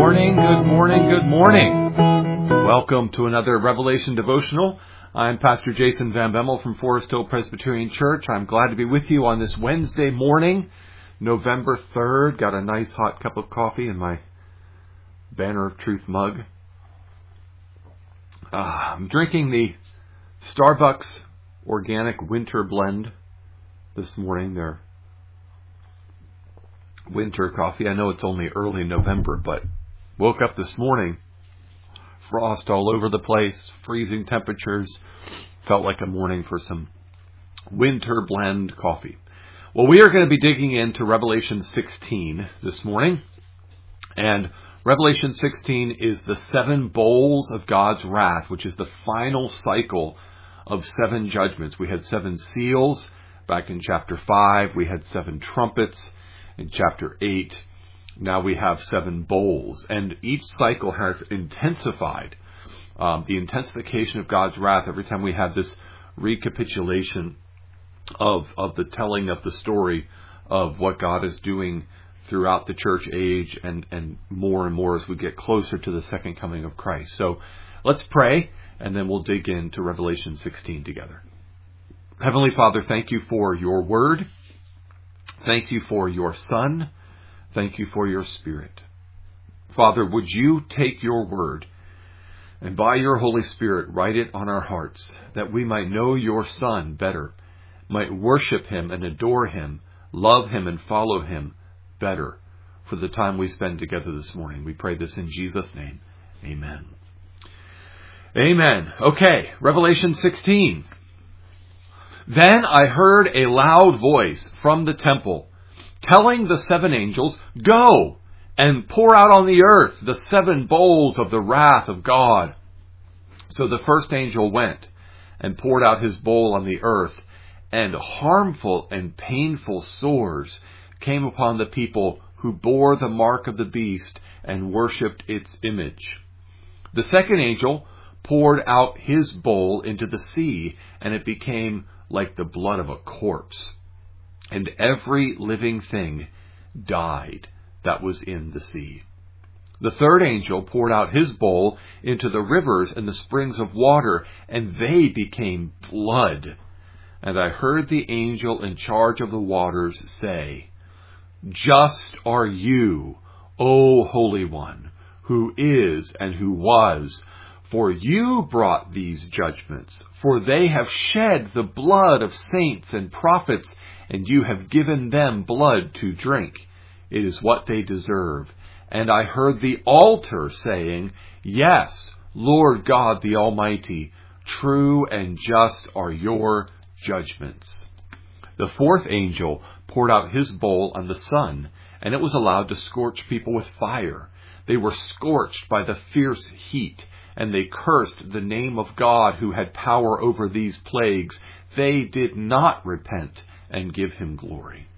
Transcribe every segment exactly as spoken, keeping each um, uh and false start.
morning, good morning, good morning. Welcome to another Revelation devotional. I'm Pastor Jason Van Bemmel from Forest Hill Presbyterian Church. I'm glad to be with you on this Wednesday morning, November third. Got a nice hot cup of coffee in my Banner of Truth mug. Uh, I'm drinking the Starbucks Organic Winter Blend this morning. Their winter coffee. I know it's only early November, but woke up this morning, frost all over the place, freezing temperatures. Felt like a morning for some winter blend coffee. Well, we are going to be digging into Revelation sixteen this morning. And Revelation sixteen is the seven bowls of God's wrath, which is the final cycle of seven judgments. We had seven seals back in chapter five. We had seven trumpets in chapter eight. Now we have seven bowls. And each cycle has intensified um, the intensification of God's wrath every time we have this recapitulation of, of the telling of the story of what God is doing throughout the church age and, and more and more as we get closer to the second coming of Christ. So let's pray, and then we'll dig into Revelation sixteen together. Heavenly Father, thank you for your word. Thank you for your Son. Thank you for your Spirit. Father, would you take your word and by your Holy Spirit write it on our hearts, that we might know your Son better, might worship him and adore him, love him and follow him better for the time we spend together this morning. We pray this in Jesus' name. Amen. Amen. Okay, Revelation sixteen. Then I heard a loud voice from the temple, telling the seven angels, "Go and pour out on the earth the seven bowls of the wrath of God." So the first angel went and poured out his bowl on the earth, and harmful and painful sores came upon the people who bore the mark of the beast and worshipped its image. The second angel poured out his bowl into the sea, and it became like the blood of a corpse, and every living thing died that was in the sea. The third angel poured out his bowl into the rivers and the springs of water, and they became blood. And I heard the angel in charge of the waters say, "Just are you, O Holy One, who is and who was, for you brought these judgments, for they have shed the blood of saints and prophets, and you have given them blood to drink. It is what they deserve." And I heard the altar saying, "Yes, Lord God the Almighty, true and just are your judgments." The fourth angel poured out his bowl on the sun, and it was allowed to scorch people with fire. They were scorched by the fierce heat, and they cursed the name of God who had power over these plagues. They did not repent and give him glory.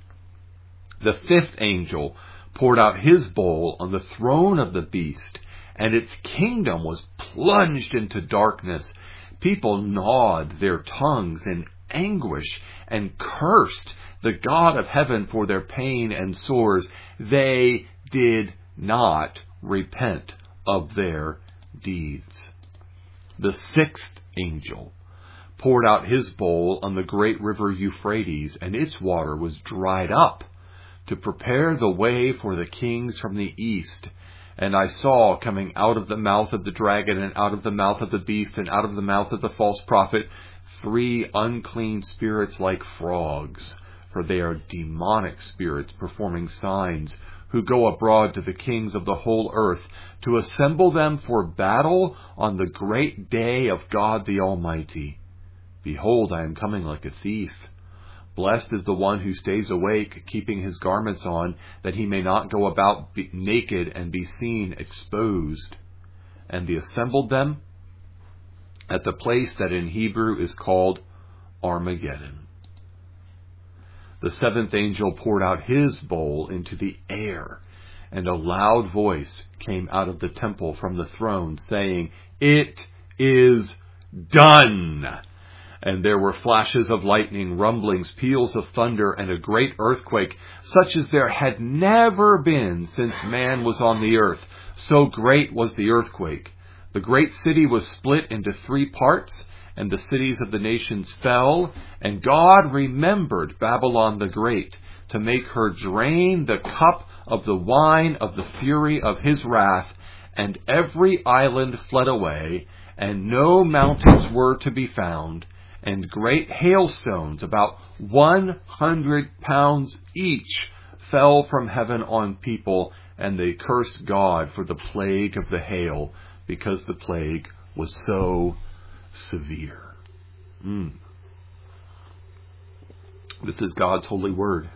The fifth angel poured out his bowl on the throne of the beast, and its kingdom was plunged into darkness. People gnawed their tongues in anguish and cursed the God of heaven for their pain and sores. They did not repent of their deeds. The sixth angel poured out his bowl on the great river Euphrates, and its water was dried up to prepare the way for the kings from the east. And I saw coming out of the mouth of the dragon, and out of the mouth of the beast, and out of the mouth of the false prophet, three unclean spirits like frogs, for they are demonic spirits performing signs, who go abroad to the kings of the whole earth to assemble them for battle on the great day of God the Almighty. Behold, I am coming like a thief. Blessed is the one who stays awake, keeping his garments on, that he may not go about be naked and be seen exposed. And they assembled them at the place that in Hebrew is called Armageddon. The seventh angel poured out his bowl into the air, and a loud voice came out of the temple from the throne, saying, "It is done." And there were flashes of lightning, rumblings, peals of thunder, and a great earthquake, such as there had never been since man was on the earth. So great was the earthquake. The great city was split into three parts, and the cities of the nations fell. And God remembered Babylon the Great to make her drain the cup of the wine of the fury of his wrath. And every island fled away, and no mountains were to be found. And great hailstones, about one hundred pounds each, fell from heaven on people, and they cursed God for the plague of the hail, because the plague was so severe. Mm. This is God's holy word.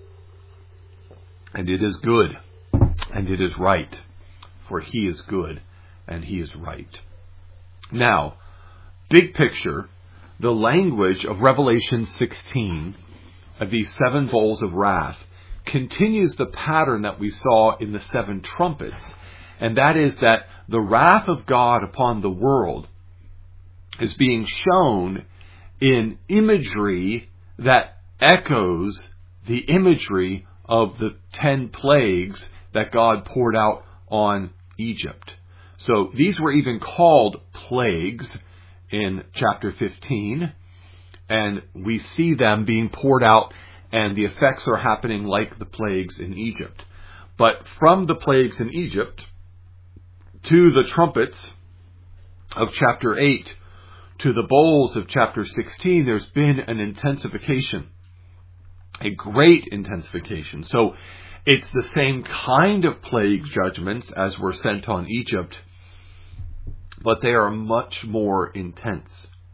And it is good, and it is right, for he is good, and he is right. Now, big picture, the language of Revelation sixteen, of these seven bowls of wrath, continues the pattern that we saw in the seven trumpets, and that is that the wrath of God upon the world is being shown in imagery that echoes the imagery of the ten plagues that God poured out on Egypt. So these were even called plagues in chapter fifteen, and we see them being poured out, and the effects are happening like the plagues in Egypt. But from the plagues in Egypt to the trumpets of chapter eight to the bowls of chapter sixteen, there's been an intensification, a great intensification. So it's the same kind of plague judgments as were sent on Egypt, but they are much more intense.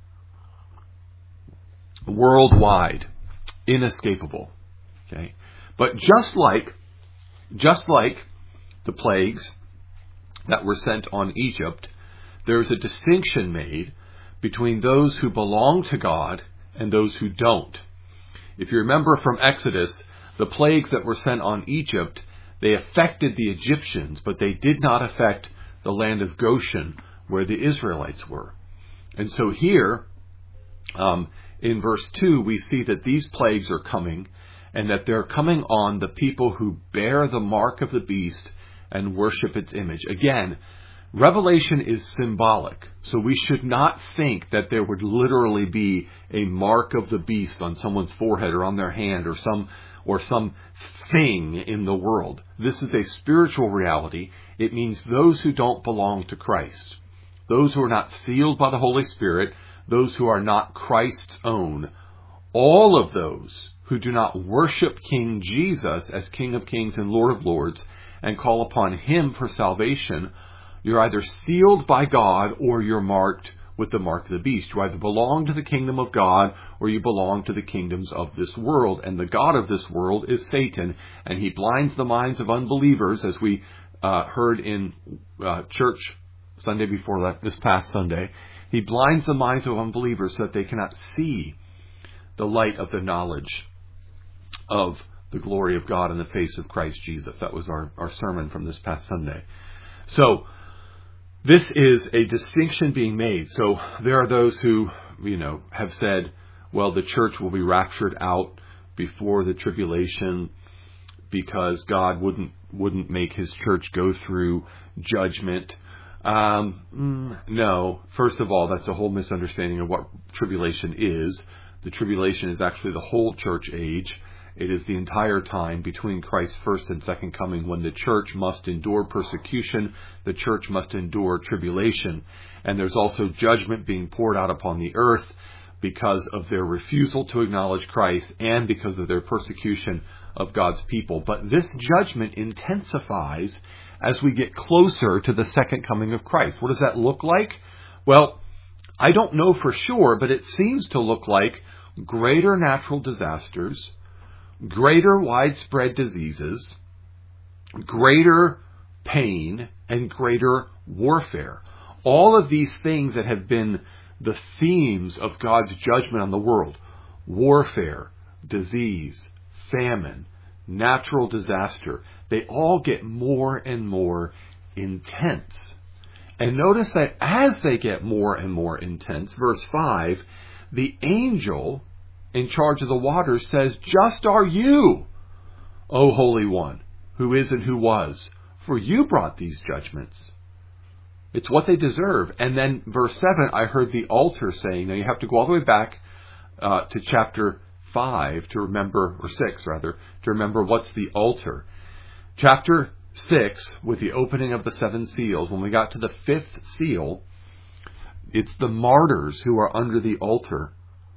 Worldwide, inescapable. Okay? But just like, just like the plagues that were sent on Egypt, there's a distinction made between those who belong to God and those who don't. If you remember from Exodus, the plagues that were sent on Egypt, they affected the Egyptians, but they did not affect the land of Goshen, where the Israelites were. And so here, um, in verse two, we see that these plagues are coming, and that they're coming on the people who bear the mark of the beast and worship its image. Again, Revelation is symbolic, so we should not think that there would literally be a mark of the beast on someone's forehead or on their hand or some or some thing in the world. This is a spiritual reality. It means those who don't belong to Christ, those who are not sealed by the Holy Spirit, those who are not Christ's own, all of those who do not worship King Jesus as King of Kings and Lord of Lords and call upon him for salvation, you're either sealed by God or you're marked with the mark of the beast. You either belong to the kingdom of God or you belong to the kingdoms of this world. And the God of this world is Satan, and he blinds the minds of unbelievers, as we uh, heard in uh, church Sunday before that, this past Sunday. He blinds the minds of unbelievers so that they cannot see the light of the knowledge of the glory of God in the face of Christ Jesus. That was our, our sermon from this past Sunday. So, this is a distinction being made. So there are those who, you know, have said, well, the church will be raptured out before the tribulation because God wouldn't wouldn't make his church go through judgment. Um, no. First of all, that's a whole misunderstanding of what tribulation is. The tribulation is actually the whole church age. It is the entire time between Christ's first and second coming when the church must endure persecution, the church must endure tribulation, and there's also judgment being poured out upon the earth because of their refusal to acknowledge Christ and because of their persecution of God's people. But this judgment intensifies as we get closer to the second coming of Christ. What does that look like? Well, I don't know for sure, but it seems to look like greater natural disasters, greater widespread diseases, greater pain, and greater warfare. All of these things that have been the themes of God's judgment on the world, warfare, disease, famine, natural disaster, they all get more and more intense. And notice that as they get more and more intense, verse five, the angel in charge of the waters says, "Just are you, O Holy One, who is and who was, for you brought these judgments. It's what they deserve. And then verse seven, I heard the altar saying, now you have to go all the way back uh, to chapter five to remember, or six rather, to remember what's the altar. Chapter six, with the opening of the seven seals, when we got to the fifth seal, it's the martyrs who are under the altar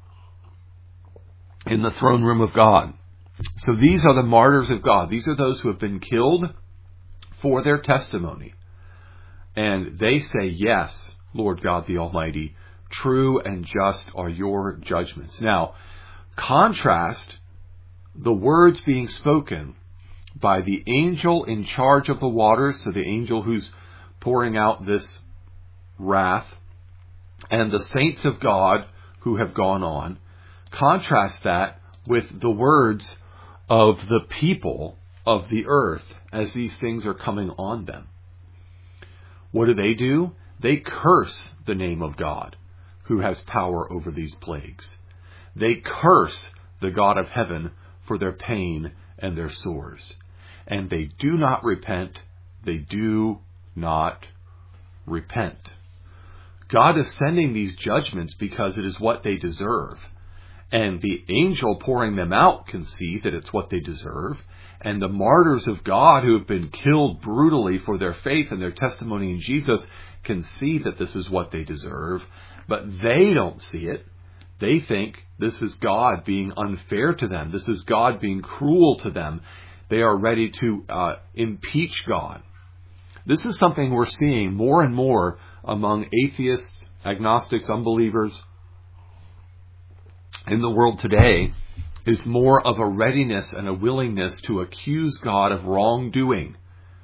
in the throne room of God. So these are the martyrs of God. These are those who have been killed for their testimony. And they say, yes, Lord God the Almighty, true and just are your judgments. Now, contrast the words being spoken by the angel in charge of the waters, so the angel who's pouring out this wrath, and the saints of God who have gone on. Contrast that with the words of the people of the earth as these things are coming on them. What do they do? They curse the name of God who has power over these plagues. They curse the God of heaven for their pain and their sores. And they do not repent. They do not repent. God is sending these judgments because it is what they deserve. And the angel pouring them out can see that it's what they deserve. And the martyrs of God who have been killed brutally for their faith and their testimony in Jesus can see that this is what they deserve. But they don't see it. They think this is God being unfair to them. This is God being cruel to them. They are ready to uh, impeach God. This is something we're seeing more and more among atheists, agnostics, unbelievers in the world today, is more of a readiness and a willingness to accuse God of wrongdoing.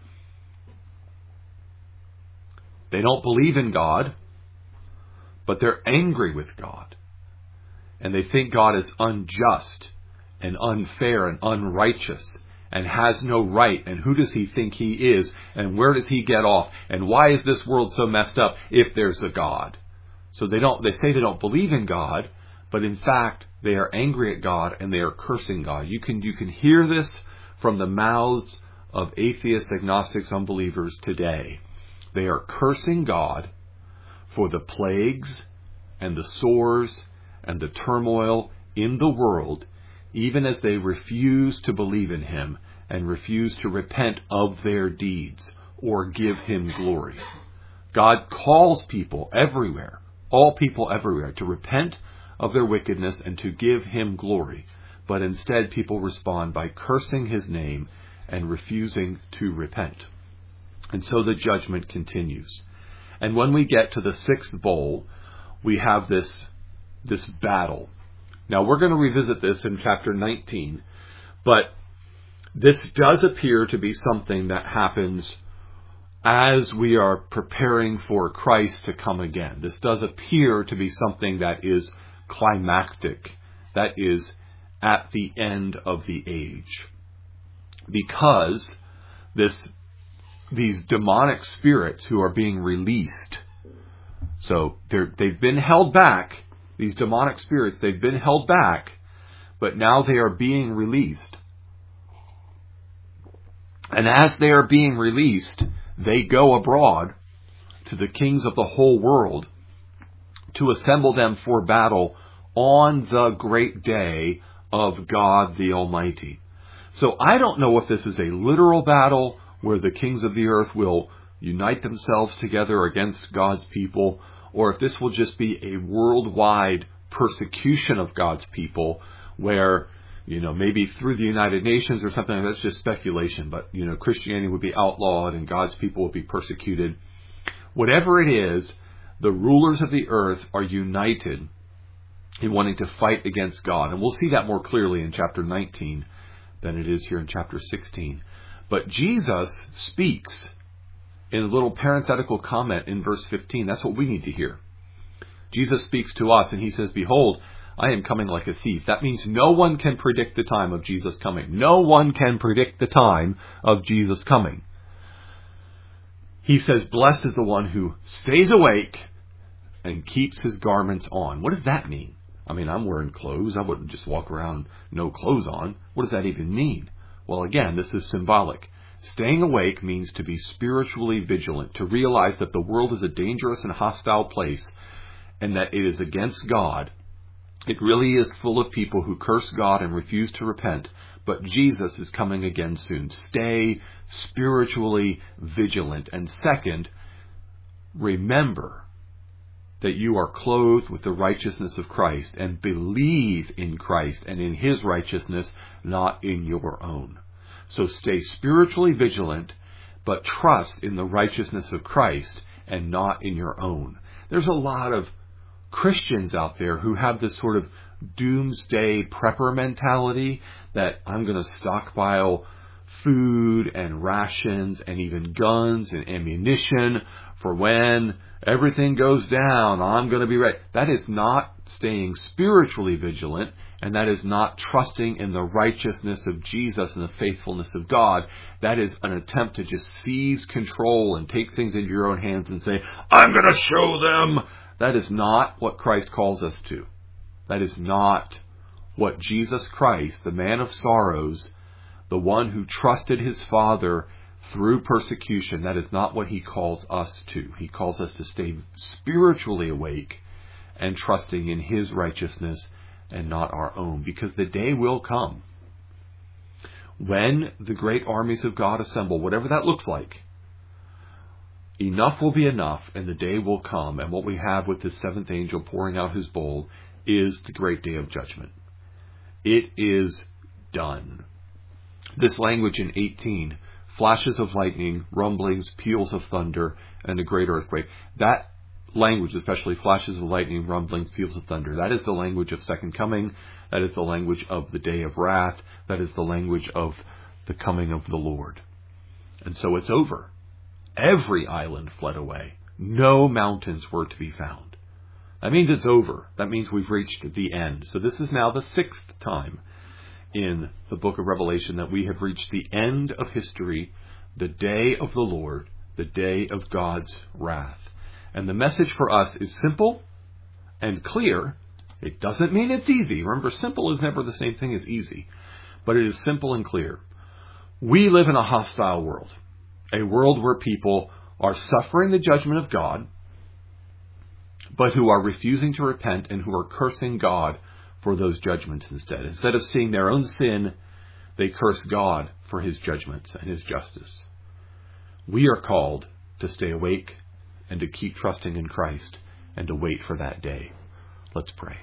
They don't believe in God, but they're angry with God. And they think God is unjust and unfair and unrighteous and has no right. And who does he think he is? And where does he get off? And why is this world so messed up if there's a God? So they don't, they say they don't believe in God, but in fact, they are angry at God and they are cursing God. You can, you can hear this from the mouths of atheists, agnostics, unbelievers today. They are cursing God for the plagues and the sores and the turmoil in the world, even as they refuse to believe in him and refuse to repent of their deeds or give him glory. God calls people everywhere, all people everywhere, to repent of their wickedness and to give him glory. But instead, people respond by cursing his name and refusing to repent. And so the judgment continues. And when we get to the sixth bowl, we have this, this battle. Now, we're going to revisit this in chapter nineteen, but this does appear to be something that happens as we are preparing for Christ to come again. This does appear to be something that is climactic, that is at the end of the age. Because this, these demonic spirits who are being released, so they're, they've been held back. These demonic spirits, they've been held back, but now they are being released. And as they are being released, they go abroad to the kings of the whole world to assemble them for battle on the great day of God the Almighty. So I don't know if this is a literal battle where the kings of the earth will unite themselves together against God's people, or if this will just be a worldwide persecution of God's people where, you know, maybe through the United Nations or something. That's just speculation, but, you know, Christianity would be outlawed and God's people would be persecuted. Whatever it is, the rulers of the earth are united in wanting to fight against God. And we'll see that more clearly in chapter nineteen than it is here in chapter sixteen. But Jesus speaks in a little parenthetical comment in verse fifteen. That's what we need to hear. Jesus speaks to us and he says, "Behold, I am coming like a thief." That means no one can predict the time of Jesus coming. No one can predict the time of Jesus coming. He says, "Blessed is the one who stays awake and keeps his garments on." What does that mean? I mean, I'm wearing clothes. I wouldn't just walk around no clothes on. What does that even mean? Well, again, this is symbolic. Staying awake means to be spiritually vigilant, to realize that the world is a dangerous and hostile place and that it is against God. It really is full of people who curse God and refuse to repent, but Jesus is coming again soon. Stay spiritually vigilant. And second, remember that you are clothed with the righteousness of Christ, and believe in Christ and in His righteousness, not in your own. So stay spiritually vigilant, but trust in the righteousness of Christ and not in your own. There's a lot of Christians out there who have this sort of doomsday prepper mentality that I'm going to stockpile food and rations and even guns and ammunition for when everything goes down. I'm going to be ready. That is not staying spiritually vigilant, and that is not trusting in the righteousness of Jesus and the faithfulness of God. That is an attempt to just seize control and take things into your own hands and say, I'm going to show them. That is not what Christ calls us to. That is not what Jesus Christ, the man of sorrows, the one who trusted his Father through persecution, that is not what he calls us to. He calls us to stay spiritually awake and trusting in his righteousness and not our own, because the day will come when the great armies of God assemble, whatever that looks like. Enough will be enough, and the day will come, and what we have with the seventh angel pouring out his bowl is the great day of judgment. It is done. This language in eighteen, flashes of lightning, rumblings, peals of thunder, and a great earthquake. That language, especially flashes of lightning, rumblings, peals of thunder, that is the language of second coming. That is the language of the day of wrath. That is the language of the coming of the Lord. And so it's over. Every island fled away. No mountains were to be found. That means it's over. That means we've reached the end. So this is now the sixth time in the book of Revelation that we have reached the end of history, the day of the Lord, the day of God's wrath. And the message for us is simple and clear. It doesn't mean it's easy. Remember, simple is never the same thing as easy, but it is simple and clear. We live in a hostile world, a world where people are suffering the judgment of God, but who are refusing to repent and who are cursing God for those judgments instead. Instead of seeing their own sin, they curse God for his judgments and his justice. We are called to stay awake and to keep trusting in Christ and to wait for that day. Let's pray.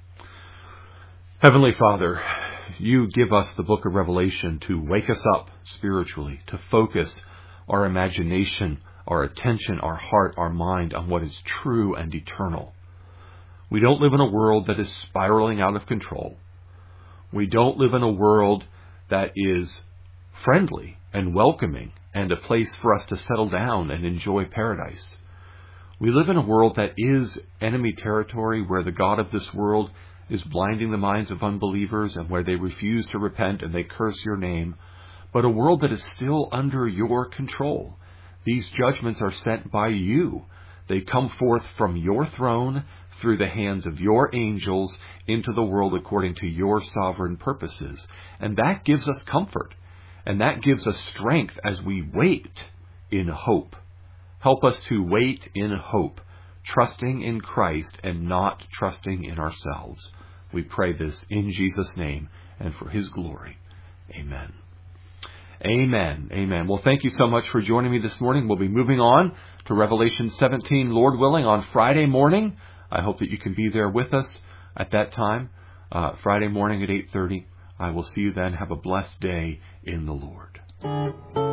Heavenly Father, you give us the book of Revelation to wake us up spiritually, to focus our imagination, our attention, our heart, our mind on what is true and eternal. We don't live in a world that is spiraling out of control. We don't live in a world that is friendly and welcoming and a place for us to settle down and enjoy paradise. We live in a world that is enemy territory, where the God of this world is blinding the minds of unbelievers and where they refuse to repent and they curse your name, but a world that is still under your control. These judgments are sent by you. They come forth from your throne through the hands of your angels into the world according to your sovereign purposes. And that gives us comfort. And that gives us strength as we wait in hope. Help us to wait in hope, trusting in Christ and not trusting in ourselves. We pray this in Jesus' name and for his glory. Amen. Amen. Amen. Well, thank you so much for joining me this morning. We'll be moving on to Revelation seventeen, Lord willing, on Friday morning. I hope that you can be there with us at that time, uh, Friday morning at eight thirty. I will see you then. Have a blessed day in the Lord.